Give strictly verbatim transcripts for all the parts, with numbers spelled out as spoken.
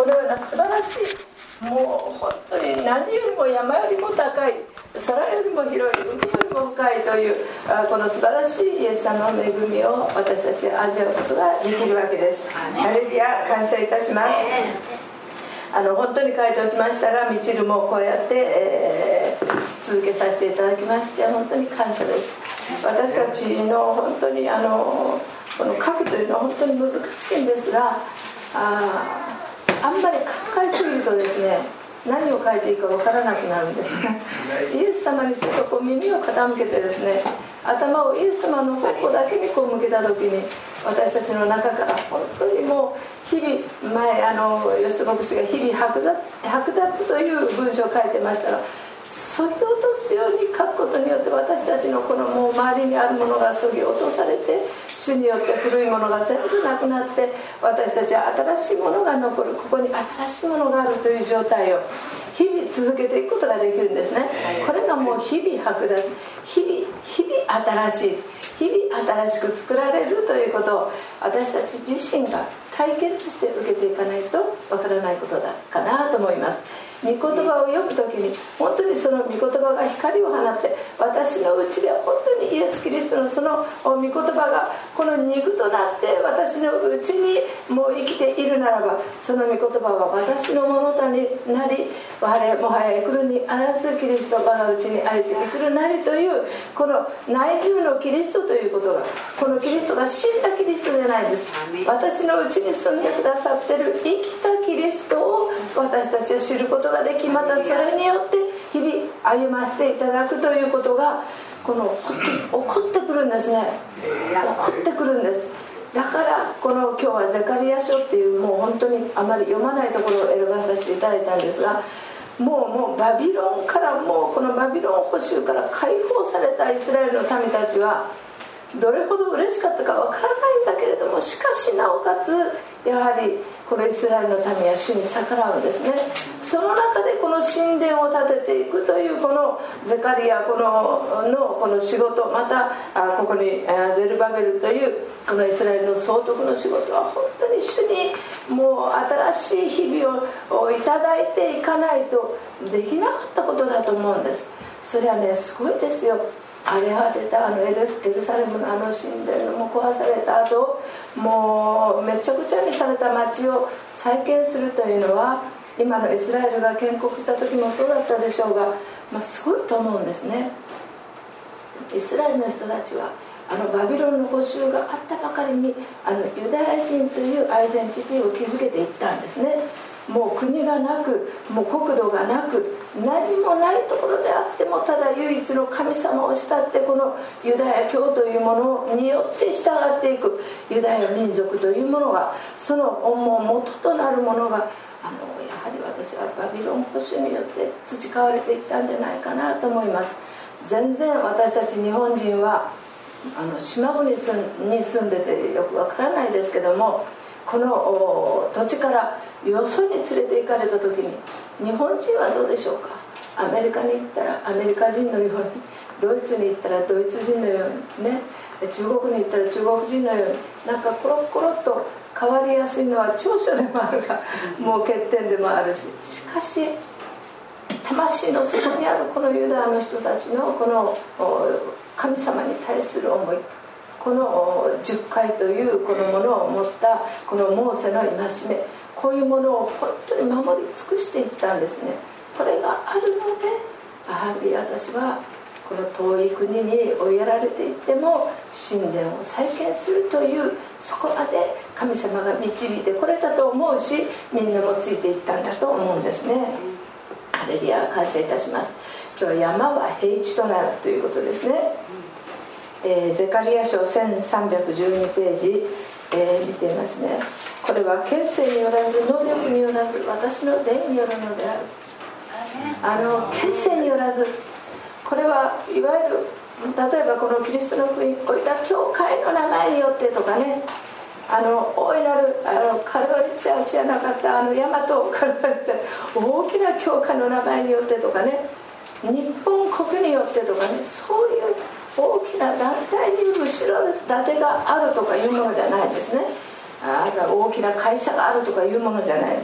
このような素晴らしい、もう本当に何よりも山よりも高い、空よりも広い、海よりも深いというこの素晴らしいイエス様の恵みを私たちは味わうことができるわけです。ハレルヤ、感謝いたします。あの本当に書いておきましたが、みちるもこうやって、えー、続けさせていただきまして本当に感謝です。私たちの本当にあのこの書くというのは本当に難しいんですが、あ, あんまり考えすぎるとですね、何を書いていいか分からなくなるんですね。イエス様にちょっとこう耳を傾けてですね、頭をイエス様の方向だけにこう向けた時に、私たちの中から本当にもう日々、前あの吉戸牧師が日々剥奪、剥奪という文章を書いてましたが、削ぎ落とすように書くことによって私たちのこのもう周りにあるものが削ぎ落とされて、主によって古いものが全部なくなって、私たちは新しいものが残る、ここに新しいものがあるという状態を日々続けていくことができるんですね。これがもう日々剥奪、日々日々新しい、日々新しく作られるということを私たち自身が体験として受けていかないとわからないことだかなと思います。御言葉を読むときに本当にその御言葉が光を放って、私のうちで本当にイエス・キリストのその御言葉がこの肉となって私のうちにもう生きているならば、その御言葉は私のものとなり、我もはや来るにあらずキリスト我がうちにありてくるなりという、この内住のキリストということが、このキリストが死んだキリストじゃないんです。私のうちに住んでくださっている生きたキリストを私たちは知ることができ、またそれによって日々歩ませていただくということがこの本当に起こってくるんですね。起こってくるんです。だからこの今日はゼカリヤ書っていう、もう本当にあまり読まないところを選ばさせていただいたんですが、もうもうバビロンからもうこのバビロン捕囚から解放されたイスラエルの民たちはどれほど嬉しかったかわからないんだけれども、しかしなおかつやはりこのイスラエルの民は主に逆らうんですね。その中でこの神殿を建てていくというこのゼカリヤこののこの仕事、またここにゼルバベルというこのイスラエルの総督の仕事は本当に主にもう新しい日々をいただいていかないとできなかったことだと思うんです。それはね、すごいですよ。荒れ果てたあのエルサレムのあの神殿のも壊された後、もうめちゃくちゃにされた町を再建するというのは、今のイスラエルが建国した時もそうだったでしょうが、まあ、すごいと思うんですね。イスラエルの人たちはあのバビロンの捕囚があったばかりにあのユダヤ人というアイデンティティを築けていったんですね。もう国がなく、もう国土がなく、何もないところであってもただ唯一の神様を慕ってこのユダヤ教というものによって従っていくユダヤ民族というものが、その元となるものがあのやはり私はバビロン捕囚によって培われていったんじゃないかなと思います。全然私たち日本人はあの島国に住んでてよくわからないですけども、この土地からよそに連れて行かれた時に日本人はどうでしょうか。アメリカに行ったらアメリカ人のように、ドイツに行ったらドイツ人のようにね、中国に行ったら中国人のように、なんかコロッコロっと変わりやすいのは長所でもあるが、もう欠点でもあるし、しかし魂の底にあるこのユダヤの人たちのこの神様に対する思い、このじゅっかいというこのものを持ったこのモーセの戒め、こういうものを本当に守り尽くしていったんですね。これがあるので、やはり私はこの遠い国に追いやられていっても神殿を再建するという、そこまで神様が導いてこれたと思うし、みんなもついていったんだと思うんですね。ハレルヤ、感謝いたします。今日は山は平地となるということですね。えー、ゼカリヤ書せんさんびゃくじゅうにページ、えー、見ていますね。これは権勢によらず能力によらず私の霊によるのである。あの権勢によらず、これはいわゆる例えばこのキリストの福音を置いた教会の名前によってとかね、あの大いなるあのカルバリチャーチじゃなかったあの大和カルバリチャー、大きな教会の名前によってとかね、日本国によってとかね、そういう大きな団体による後ろ盾があるとかいうものじゃないですね。あ大きな会社があるとかいうものじゃないです。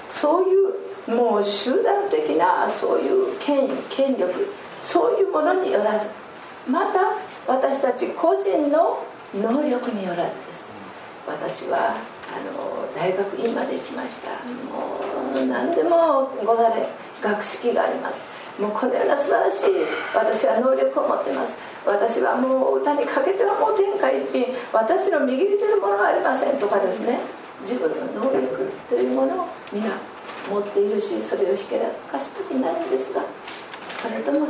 そういうもう集団的なそういう権威権力、そういうものによらず、また私たち個人の能力によらずです。私はあの大学院まで行きました。もう何でもござれ学識があります。もうこのような素晴らしい私は能力を持っています。私はもう歌にかけてはもう天下一品、私の右に出るものはありませんとかですね、自分の能力というものを皆持っているし、それをひけらかしたくなるんですが、それとも違います。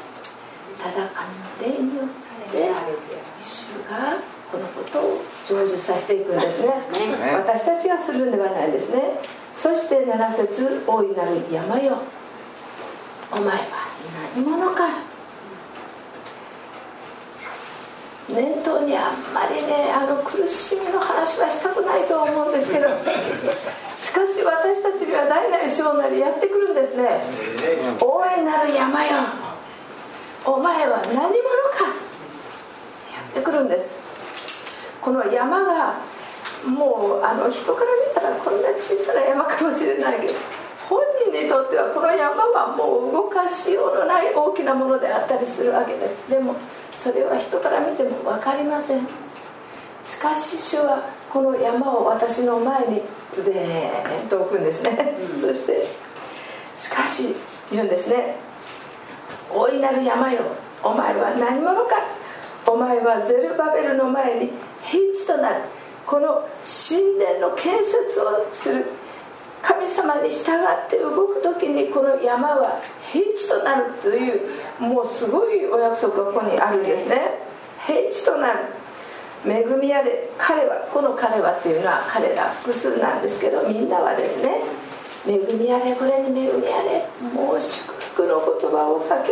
ただ神の霊によって主がこのことを成就させていくんですね。私たちがするんではないですね。そしてなな節、大いなる山よ、お前は何者か。念頭にあんまりね、あの苦しみの話はしたくないと思うんですけど、しかし私たちには大なり小なりやってくるんですね。大いなる山よ、お前は何者かやってくるんです。この山がもうあの人から見たらこんな小さな山かもしれないけど、本人にとってはこの山はもう動かしようのない大きなものであったりするわけです。でもそれは人から見ても分かりません。しかし主はこの山を私の前にズデーンと置くんですね、うん、そしてしかし言うんですね。大いなる山よ、お前は何者か。お前はゼルバベルの前に平地となる。この神殿の建設をする神様に従って動くときに、この山は平地となるという、もうすごいお約束がここにあるんですね。平地となる。恵みあれ、彼は、この彼はっていうのは彼ら複数なんですけど、みんなはですね、恵みあれ、これに恵みあれ、もう祝福の言葉を叫びながら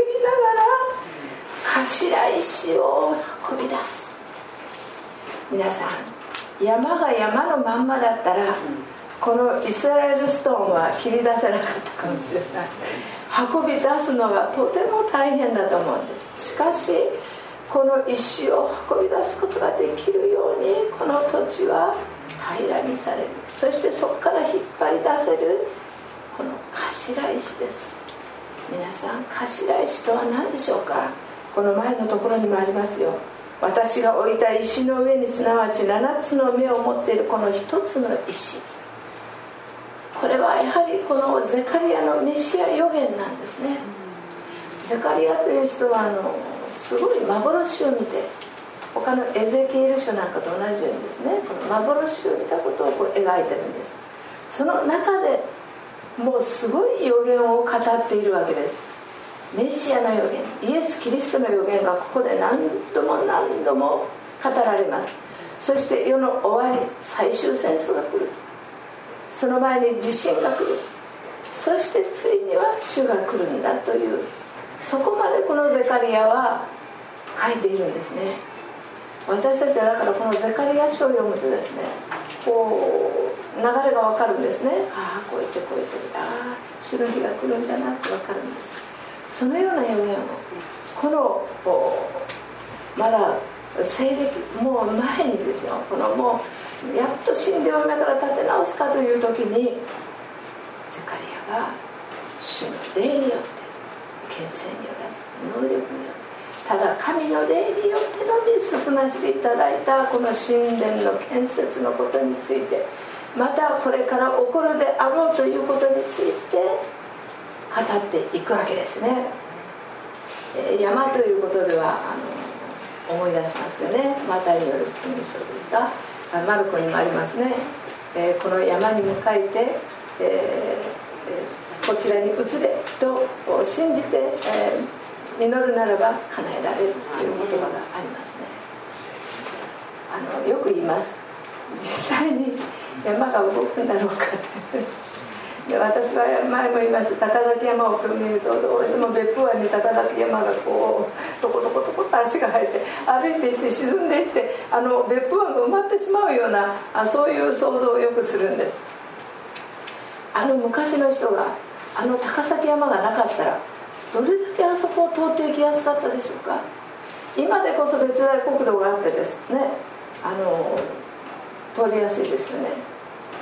頭石を運び出す。皆さん、山が山のまんまだったら、このイスラエルストーンは切り出せなかったかもしれない。運び出すのがとても大変だと思うんです。しかしこの石を運び出すことができるように、この土地は平らにされる。そしてそこから引っ張り出せるこの頭石です。皆さん、頭石とは何でしょうか。この前のところにもありますよ。私が置いた石の上に、すなわちななつの目を持っているこの一つの石、これはやはりこのゼカリアのメシア予言なんですね。ゼカリアという人はあのすごい幻を見て、他のエゼキエル書なんかと同じようにですね、この幻を見たことをこう描いてるんです。その中でもうすごい予言を語っているわけです。メシアの予言、イエス・キリストの予言がここで何度も何度も語られます。そして世の終わり、最終戦争が来る。その前に地震が来る。そしてついには主が来るんだという、そこまでこのゼカリアは書いているんですね。私たちはだからこのゼカリア書を読むとですね、こう流れが分かるんですね。ああ、こう言ってこう言って、ああ、主の日が来るんだなって分かるんです。そのような予言をこのまだ西暦もう前にですよ、このもうやっと神殿を今から建て直すかという時に、ゼカリアが主の霊によって、権勢によらず能力によって、ただ神の霊によってのみ進ませていただいたこの神殿の建設のことについて、またこれから起こるであろうということについて語っていくわけですね。山ということではあの思い出しますよね。マタイによる福音書ですか、マルコにもありますね。えー、この山に向かいて、えー、こちらに移れと信じて、えー、祈るならば叶えられるという言葉がありますね。あのよく言います。実際に山が動くんだろうかってで、私は前も言いました、高崎山を見るとどうしても別府湾に高崎山がこうトコトコトコと足が生えて歩いていって沈んでいって、あの別府湾が埋まってしまうような、あそういう想像をよくするんです。あの昔の人があの高崎山がなかったらどれだけあそこを通っていきやすかったでしょうか。今でこそ別大国道があってですね、あの通りやすいですよね。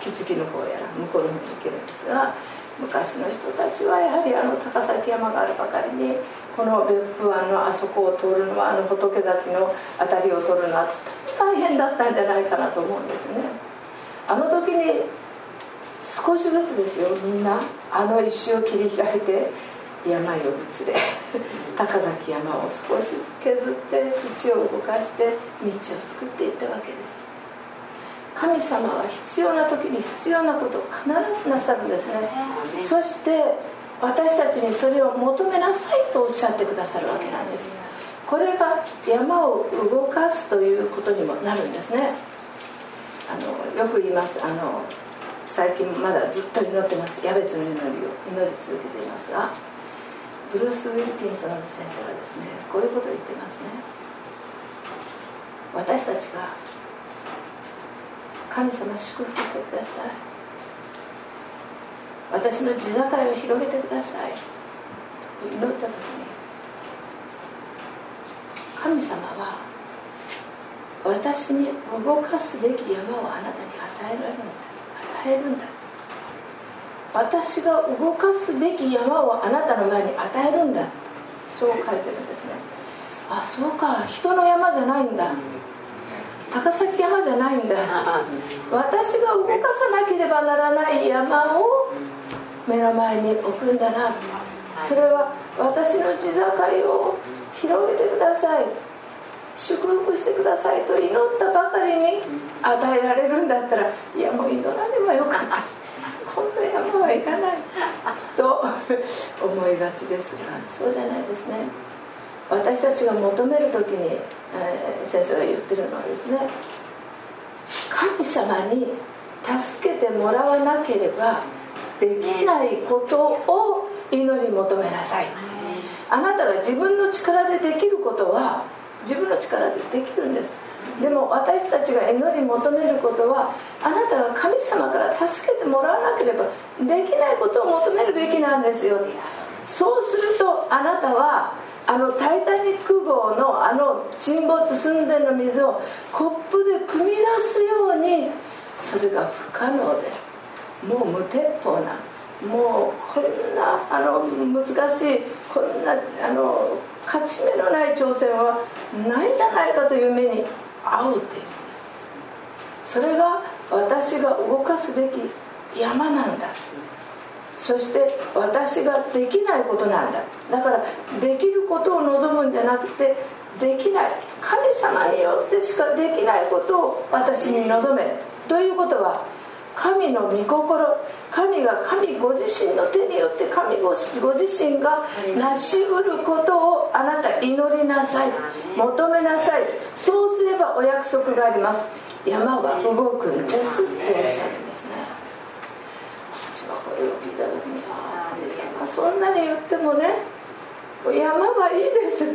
木月の方やら向こうの方に行けるんですが、昔の人たちはやはりあの高崎山があるばかりにこの別府湾のあそこを通るのは、あの仏崎の辺りを通るのはとても大変だったんじゃないかなと思うんですね。あの時に少しずつですよ、みんなあの石を切り開いて山より連れ高崎山を少しずつ削って土を動かして道を作っていったわけです。神様は必要な時に必要なことを必ずなさるんですね。そして私たちにそれを求めなさいとおっしゃってくださるわけなんです。これが山を動かすということにもなるんですね。あのよく言います、あの最近まだずっと祈ってます、ヤベツの祈りを祈り続けていますが、ブルース・ウィルキンソン先生がですね、こういうことを言ってますね。私たちが神様祝福してください、私の地境を広げてくださいと祈った時に、神様は私に動かすべき山をあなたに与えられるんだ、与えるんだ、私が動かすべき山をあなたの前に与えるんだ、そう書いてるんですね。あ、そうか、人の山じゃないんだ、高崎山じゃないんだ、私が動かさなければならない山を目の前に置くんだな、それは私の地境を広げてください、祝福してくださいと祈ったばかりに与えられるんだったら、いやもう祈らねばよかった、こんな山はいらないと思いがちですが、そうじゃないですね。私たちが求めるときに、えー、先生が言ってるのはですね、神様に助けてもらわなければできないことを祈り求めなさい。あなたが自分の力でできることは自分の力でできるんです。でも私たちが祈り求めることは、あなたが神様から助けてもらわなければできないことを求めるべきなんですよ。そうするとあなたはあのタイタニック号のあの沈没寸前の水をコップで汲み出すように、それが不可能で、もう無鉄砲な、もうこんなあの難しい、こんなあの勝ち目のない挑戦はないじゃないかという目に遭うっていうんです。それが私が動かすべき山なんだ、そして私ができないことなんだ。だからできることを望むんじゃなくて、できない、神様によってしかできないことを私に望めということは、神の御心、神が神ご自身の手によって神ご自身が成し得ることをあなた祈りなさい、求めなさい。そうすればお約束があります。山は動くんですっておっしゃるんですね。私はこれを聞いた時に、ああ神様そんなに言ってもね、山はいいです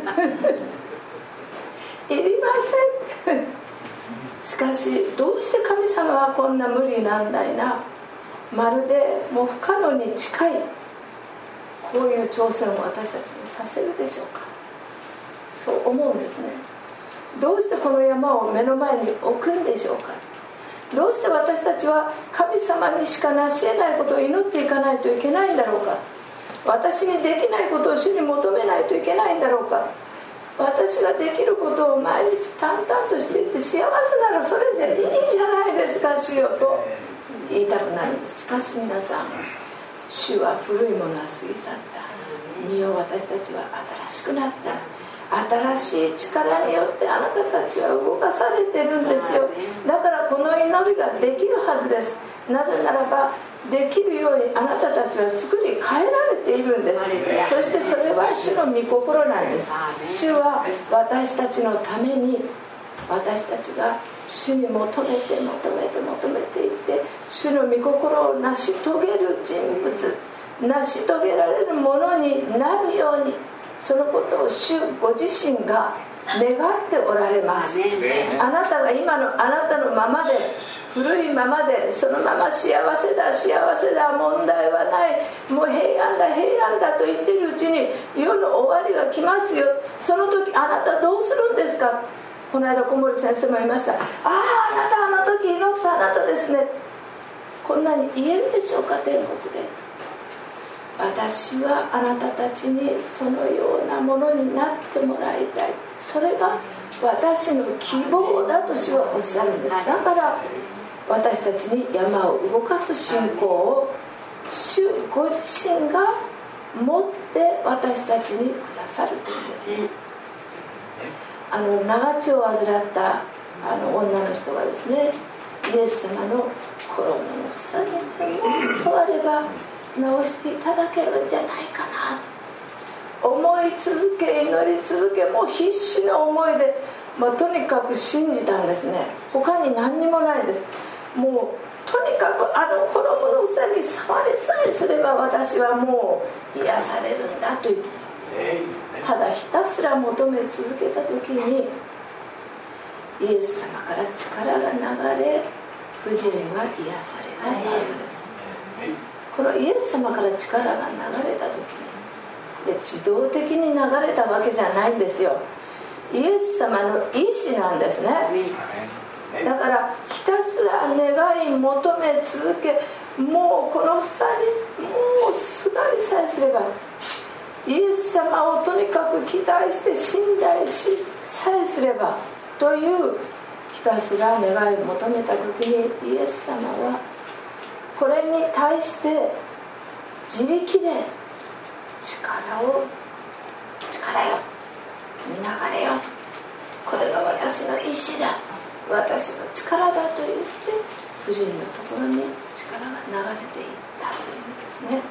いりませんしかしどうして神様はこんな無理難題な、まるでもう不可能に近いこういう挑戦を私たちにさせるでしょうか。そう思うんですね。どうしてこの山を目の前に置くんでしょうか。どうして私たちは神様にしか成し得ないことを祈っていかないといけないんだろうか。私にできないことを主に求めないといけないんだろうか。私ができることを毎日淡々としていって、幸せならそれじゃいいじゃないですか主よと言いたくなるんです。しかし皆さん、主は古いものは過ぎ去った、身を私たちは新しくなった、新しい力によってあなたたちは動かされてるんですよ。だからこの祈りができるはずです。なぜならばできるようにあなたたちは作り変えられているんです。そしてそれは主の御心なんです。主は私たちのために、私たちが主に求めて求めて求めていって、主の御心を成し遂げる人物、成し遂げられるものになるように、そのことを主ご自身が願っておられます。あなたが今のあなたのままで、古いままでそのまま幸せだ幸せだ問題はない、もう平安だ平安だと言っているうちに世の終わりが来ますよ。その時あなたどうするんですか。この間小森先生も言いました。ああ、あなたあの時祈ったあなたですね。 こんなに言えるでしょうか。天国で私はあなたたちにそのようなものになってもらいたい、それが私の希望だと主はおっしゃるんです。だから私たちに山を動かす信仰を主ご自身が持って私たちにくださるというんですね。あの長血を患ったあの女の人がですね、イエス様の衣の房に触れば治していただけるんじゃないかなと思い続け、祈り続け、もう必死な思いで、まあ、とにかく信じたんですね。他に何にもないんです。もうとにかくあの衣の房に触りさえすれば私はもう癒されるんだという、ただひたすら求め続けた時にイエス様から力が流れ、婦人は癒されたというんです。このイエス様から力が流れた時に、これ自動的に流れたわけじゃないんですよ。イエス様の意志なんですね。だからひたすら願い求め続け、もうこの房にもうすがりさえすれば、イエス様をとにかく期待して信頼しさえすればというひたすら願いを求めた時に、イエス様はこれに対して自力で力を力よ流れよ、これが私の意志だ、私の力だと言って婦人のところに力が流れていったというんですね。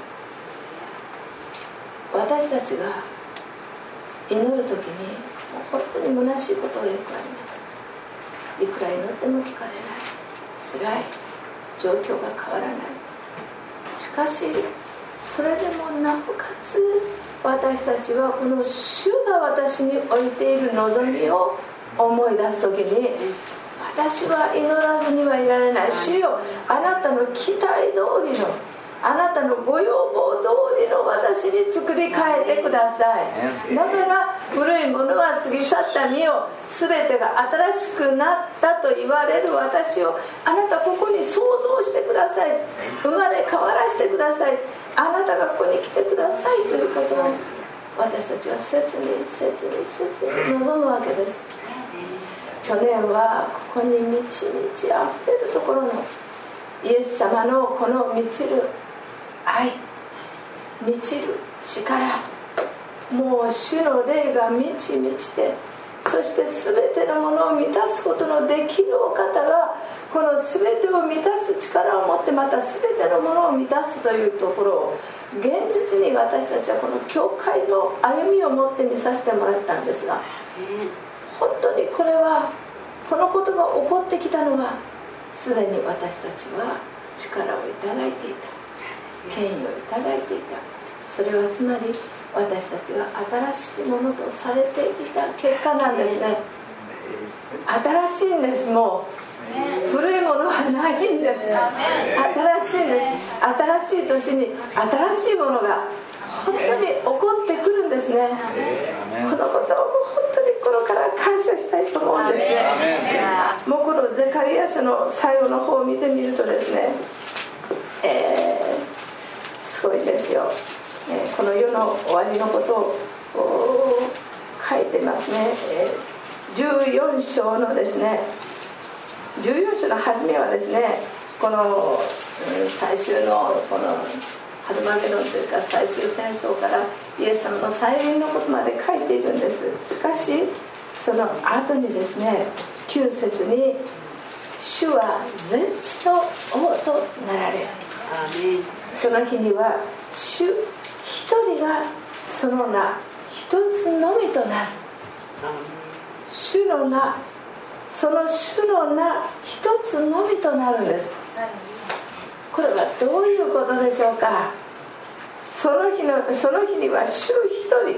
私たちが祈る時にもう本当に虚しいことがよくあります。いくら祈っても聞かれない、辛い、状況が変わらない。しかしそれでもなおかつ私たちはこの主が私に置いている望みを思い出す時に、私は祈らずにはいられない。主よ、あなたの期待通りの、あなたのご要望通りの私に作り変えてください。だから古いものは過ぎ去った身を、全てが新しくなったと言われる私をあなたここに創造してください、生まれ変わらせてください、あなたがここに来てくださいということを私たちは切に切に切に望むわけです。去年はここに満ち満ちあふれるところのイエス様のこの満ちる愛、満ちる力、もう主の霊が満ち満ちて、そして全てのものを満たすことのできるお方がこの全てを満たす力を持って、また全てのものを満たすというところを現実に私たちはこの教会の歩みを持って見させてもらったんですが、本当にこれはこのことが起こってきたのはすでに私たちは力をいただいていた、権威をいただいていた。それはつまり私たちが新しいものとされていた結果なんですね。新しいんです。もう古いものはないんです。新しいんです。新しい年に新しいものが本当に起こってくるんですね。このことを本当に心から感謝したいと思うんですね。もうこのゼカリヤ書の最後の方を見てみるとですね、えー、すごいですよ、えー、この世の終わりのことを書いてますね。えー、じゅうよん章のですね、じゅうよん章の初めはですね、この、うん、最終のこのハルマゲドンというか最終戦争からイエス様の再臨のことまで書いているんです。しかしその後にですね、きゅう節に主は全地の王となられる。その日には主一人がその名一つのみとなる。主の名、その主の名一つのみとなるんです。これはどういうことでしょうか。その日のその日には主一人、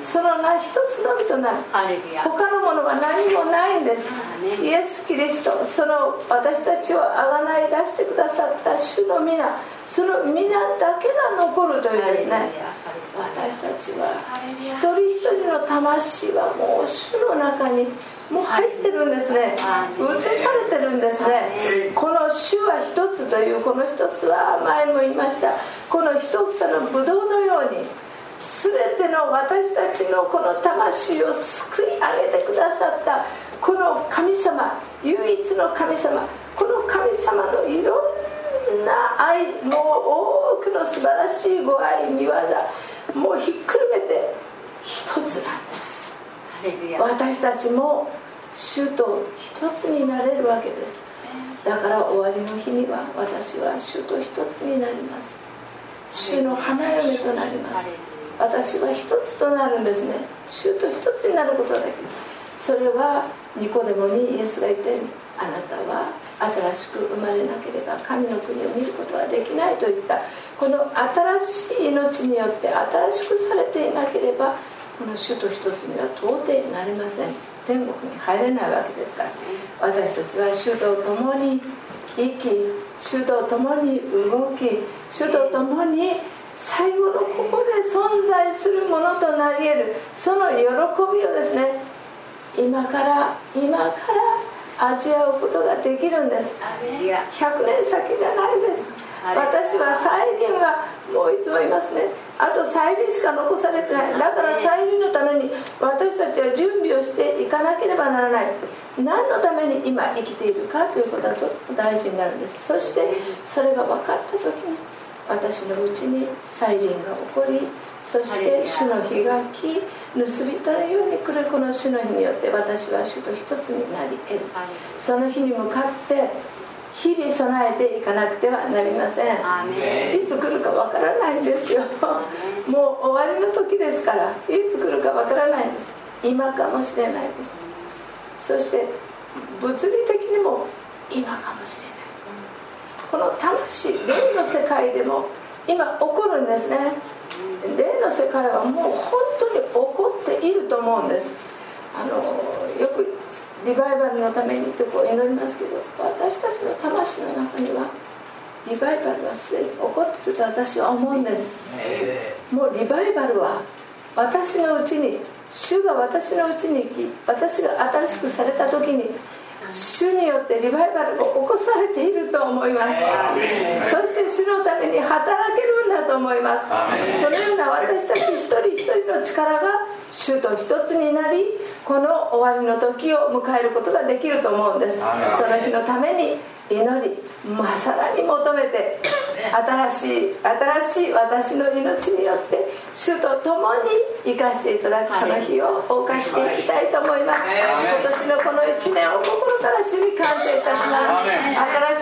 その名一つのみとなる。他のものは何もないんです。イエス・キリスト、その私たちをあがない出してくださった主の皆、その皆だけが残るというですね、私たちは一人一人の魂はもう主の中にもう入ってるんですね。映されてるんですね。この主は一つというこの一つは前も言いました、この一房のブドウのように全ての私たちのこの魂を救い上げてくださったこの神様、唯一の神様、この神様のいろんな愛、もう多くの素晴らしいご愛、見業、もうひっくるめて一つなんです。私たちも主と一つになれるわけです。だから終わりの日には私は主と一つになります。主の花嫁となります。私は一つとなるんですね。主と一つになることができる。それはニコデモにイエスが言ったように、あなたは新しく生まれなければ神の国を見ることはできないといった、この新しい命によって新しくされていなければこの主と一つには到底なれません。天国に入れないわけですから、私たちは主と共に生き、主と共に動き、主と共に最後のここで存在するものとなり得る、その喜びをですね、今から今から味わうことができるんです。ひゃくねん先じゃないです。私は再臨はもういつも言いますね、あと再臨しか残されてない。だから再臨のために私たちは準備をしていかなければならない。何のために今生きているかということはとても大事になるんです。そしてそれが分かった時に私のうちに再臨が起こり、そして主の日が来、盗人のように来るこの主の日によって私は主と一つになり得る。その日に向かって日々備えていかなくてはなりません。いつ来るかわからないんですよ。もう終わりの時ですから、いつ来るかわからないんです。今かもしれないです。そして物理的にも今かもしれない。この魂、霊の世界でも今起こるんですね。霊の世界はもう本当に起こっていると思うんです。あのよくリバイバルのためにとこう祈りますけど、私たちの魂の中にはリバイバルはすでに起こっていると私は思うんです。もうリバイバルは私のうちに、主が私のうちに来、私が新しくされた時に主によってリバイバルが起こされていると思います。そして主のために働けるんだと思います。そのような私たち一人一人の力が主と一つになり、この終わりの時を迎えることができると思うんです。その日のために祈り、まあ、さらに求めて、新しい新しい私の命によって主と共に生かしていただくその日を謳歌していきたいと思います。今年のこのいちねんを心から主に感謝いたします。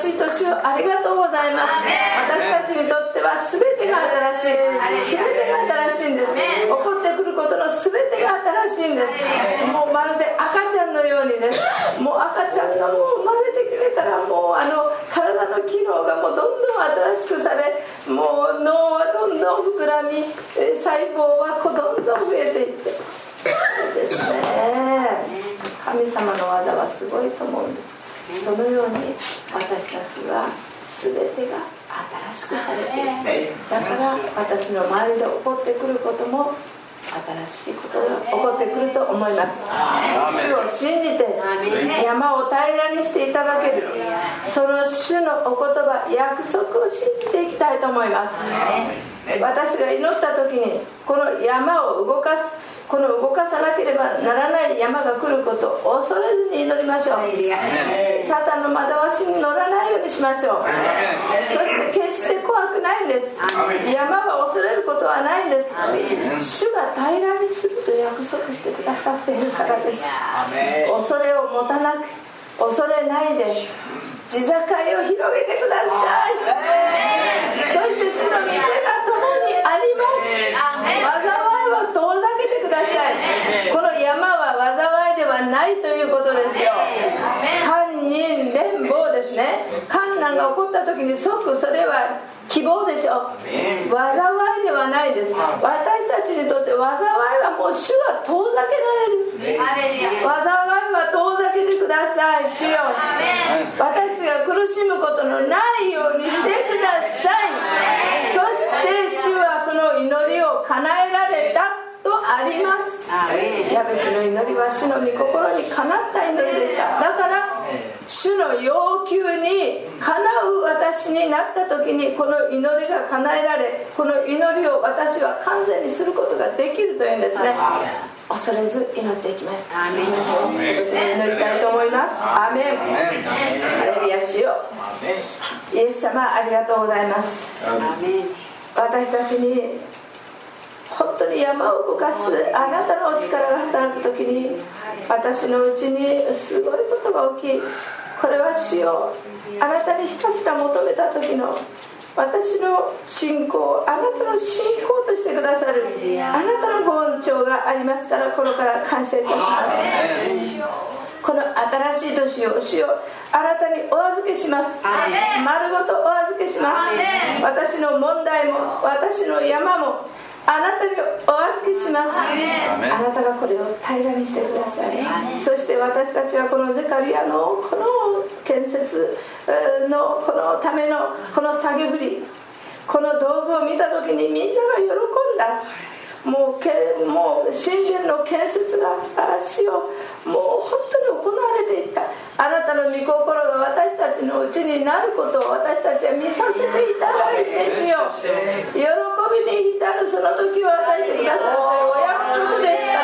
新しい年をありがとうございます。私たちにとっては全てが新しい、全てが新しいんです。起こってくることの全てが新しいんです。もうまるで赤ちゃんのようにです。もう赤ちゃんがもう生まれてきてからもうあの体の機能がもうどんどん新しくされ、もう脳はどんどん膨らみ、細胞はこうどんどん増えていって、そうですね、神様の技はすごいと思うんです。そのように私たちは全てが新しくされている。だから私の周りで起こってくることも新しいことが起こってくると思います。主を信じて山を平らにしていただける、その主のお言葉、約束を信じていきたいと思います。私が祈った時にこの山を動かす、この動かさなければならない山が来ることを恐れずに祈りましょう。サタンの惑わしに乗らないようにしましょう。そして決して怖くないんです。山は恐れることはないんです。主が平らにすると約束してくださっているからです。恐れを持たなく、恐れないで地境を広げてください。そして主の御手が共にあります。災いを遠ざけてください。この山は災いではないということですよ。堪忍連暴ですね。困難が起こった時に即それは希望でしょう。災いではないです。私たちにとって災いはもう主は遠ざけられる。災いは遠ざけてください。主よ、私が苦しむことのないようにしてください。そして主はその祈りを叶えられたとあります。ヤベツの祈りは主の御心にかなった祈りでした。だから主の要求にかなう私になった時にこの祈りが叶えられ、この祈りを私は完全にすることができるというんですね。恐れず祈っていきましょう。私も祈りたいと思います。アーメン。ハレルヤ。主よ、イエス様ありがとうございます。私たちに本当に山を動かすあなたのお力が働くときに、私のうちにすごいことが起き、これは主よ、あなたにひたすら求めた時の私の信仰、あなたの信仰としてくださるあなたのご恩寵がありますから、心から感謝いたします。この新しい年を主よ、あなたにお預けします。丸ごとお預けします。私の問題も私の山もあなたにお預けします。あなたがこれを平らにしてください。そして私たちはこのゼカリアのこの建設のこのためのこの作業ぶり、この道具を見た時にみんなが喜んだ。もうけもう神殿の建設が主よ、もう本当に行われていった。あなたの御心が私たちのうちになることを私たちは見させていただいて、主よ、喜びに浸るその時を与えてくださるお約束ですから、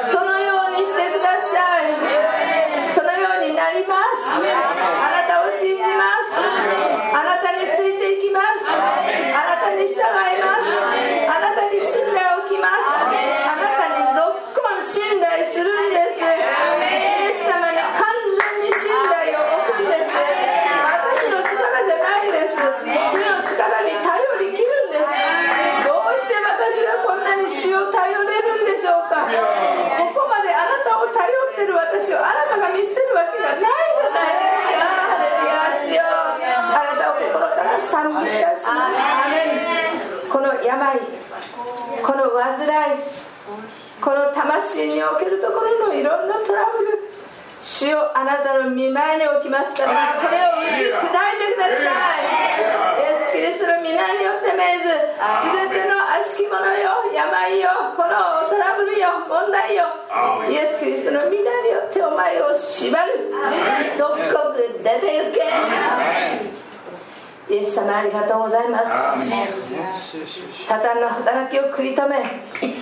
そのようにしてください。そのようになります。あなたを信じます。あなたについていきます。あなたに従います。あなたに信頼を置きます。あなたにぞっこん信頼するんです。イエス様に完全に信頼を置くんです。私の力じゃないです。主の力に頼りきるんです。どうして私がこんなに主を頼れるんでしょうか。ここまであなたを頼ってる私をあなたが見捨てるわけがないじゃないですか。ハレルヤ。主よ、あなたを心から賛美いたします。アーメン。この病、この患い、この魂におけるところのいろんなトラブル、主よ、あなたの御前に置きますから、これを打ち砕いてください。イエス・キリストの皆によって命ず、すべての悪しき者よ、病よ、このトラブルよ、問題よ、イエス・キリストの皆によってお前を縛る。即刻出て行け。イエス様ありがとうございます。サタンの働きを食い止め、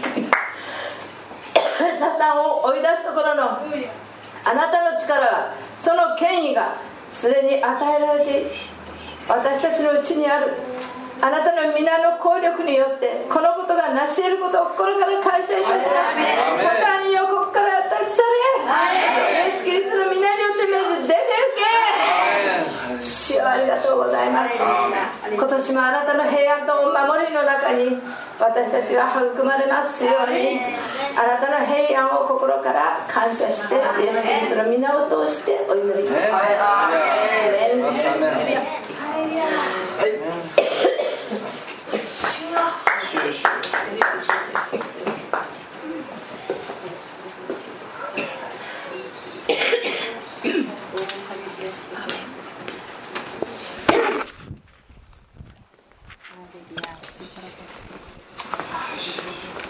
サタンを追い出すところのあなたの力が、その権威がすでに与えられている。私たちのうちにあるあなたの皆の効力によってこのことが成し得ることを心から感謝いたします。サタンよ、ここから立ち去れ。イエス・キリストの皆によってまず出て行け。主よ、ありがとうございます。今年もあなたの平安と守りの中に私たちは育まれますように、あなたの平安を心から感謝して、イエス・キリストの皆を通してお祈りします。アーメン。 Hallelujah.